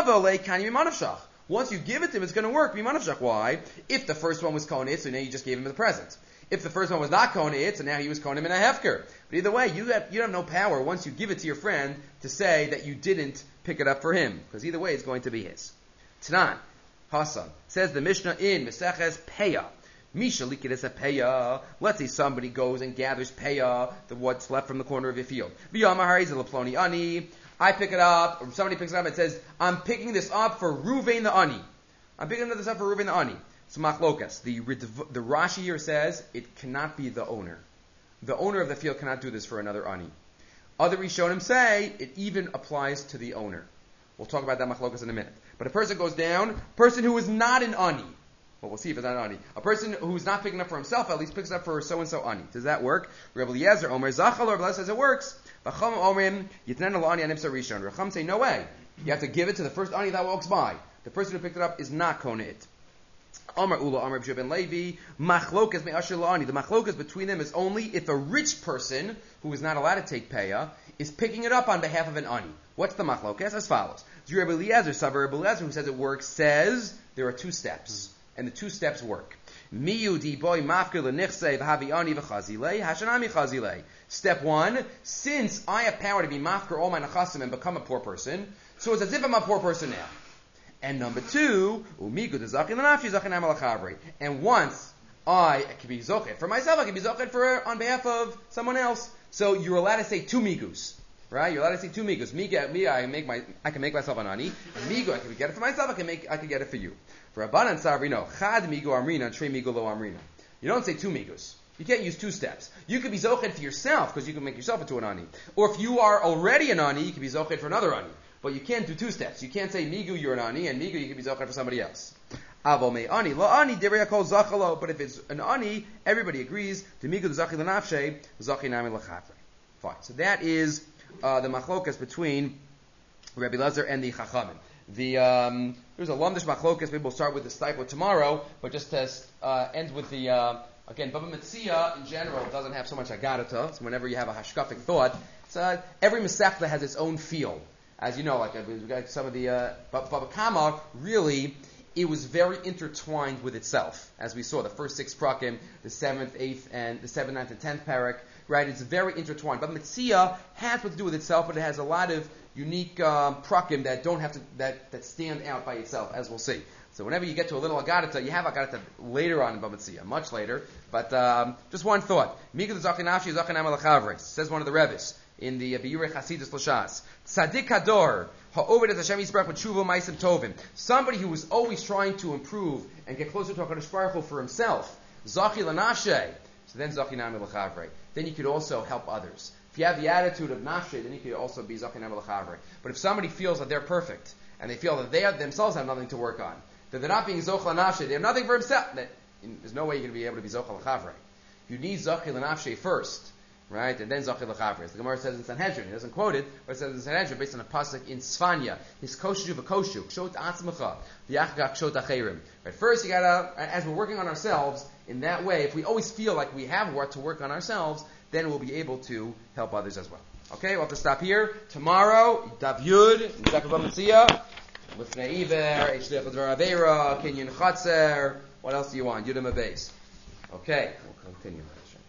you give it to him, it's going to work. Why? If the first one was konit, so now you just gave him the present. If the first one was not konit, so now he was konim in a hefker. But either way, you have no power once you give it to your friend to say that you didn't pick it up for him, because either way, it's going to be his. Tanan. Hasan says the Mishnah in Meseches Peah. Misha likides a Peah. Let's say somebody goes and gathers Peah, what's left from the corner of your field. Ani. I pick it up, or somebody picks it up and says, "I'm picking this up for Ruvain the Ani." I'm picking this up for Ruvain the Ani. So machlokas. The Rashi here says it cannot be the owner. The owner of the field cannot do this for another Ani. Other Rishonim say it even applies to the owner. We'll talk about that machlokas in a minute. But a person goes down, person who is not an ani. Well, we'll see if it's not an ani. A person who's not picking up for himself, at least picks up for so-and-so ani. Does that work? Rebbe Eliezer, Omer Zachal, Rebbe Eliezer says it works. V'cham omrim yitnen alani anipsa rishon. Racham say, no way. You have to give it to the first ani that walks by. The person who picked it up is not kona it. Amar Ula, Amar B'Shua ben Levi, machlokas me'asher la'ani. The machlokas between them is only if a rich person, who is not allowed to take payah, is picking it up on behalf of an ani. What's the machlokas? As follows. Rabbi Eliezer, Savar Rabbi Eliezer, who says it works, says there are two steps. And the two steps work. Step one, since I have power to be mafker all my nechasim and become a poor person, so it's as if I'm a poor person now. And number two, and once I can be zochet for myself, I can be zochet on behalf of someone else. So you're allowed to say two migus, right? You're allowed to say two migus. Me, I can make myself an ani. Migu, I can get it for myself. I can get it for you. For Rabbanan Savri, no. Chad migu amrina, tre migu lo amrina. You don't say two migus. You can't use two steps. You could be zochet for yourself because you can make yourself into an ani. Or if you are already an ani, you can be zochet for another ani. But you can't do two steps. You can't say migu you're an ani and migu you can be zochet for somebody else. Avo me ani la ani divrei kol zachalo. But if it's an ani, everybody agrees. The migu the zachi l'nafshe zachi nami l'chafrei. Fine. So that is the machlokas between Rabbi Eliezer and the Chachamim. There's a lumdish machlokas. Maybe we'll start with the stipler tomorrow, but just to end with the again, Baba Metzia in general doesn't have so much agarata. So whenever you have a hashkafic thought, every masechta has its own feel. As you know, like we got some of the Baba Kama, really, it was very intertwined with itself, as we saw the first 6 prakim, the 7th, 8th, and the 7th, 9th, and 10th parak. Right, it's very intertwined. But Metzia has what to do with itself, but it has a lot of unique prakim that don't have to that stand out by itself, as we'll see. So whenever you get to a little agarata, you have agarata later on in Bamitzia, much later. But just one thought. Says one of the Rebbe's in the Biyurei Chasidus Lashas. Tzadik Hador, ha'oved et Hashem Yisbarach b'tshuva ma'asim tovim. Somebody who is always trying to improve and get closer to HaKadosh Baruch Hu for himself. Zachi l'nafshe. So then Zachi nami l'chavrei. Then you could also help others. If you have the attitude of nafshe, then you could also be Zachi nami l'chavrei. But if somebody feels that they're perfect, and they feel that they themselves have nothing to work on, that they're not being Zoch l'nafshe, they have nothing for himself, there's no way you're going to be able to be Zoch l'chavrei. You need Zachi l'nafshe first. Right? And then Zachir l'chavre. As the Gemara says in Sanhedrin. He doesn't quote it, but it says in Sanhedrin based on a pasuk in Sfanya. His koshu v'koshu. Kshot atzmecha. V'yachga kshot acherim. Right? First you gotta, as we're working on ourselves, in that way, if we always feel like we have what to work on ourselves, then we'll be able to help others as well. Okay, we'll have to stop here. Tomorrow, Daf Yud, Daf Bamitzia, Lifnei Iver, Eshliach L'Dvar Aveira, Kinyan Chatzer. What else do you want? Yudam Abeis. Okay, we'll continue.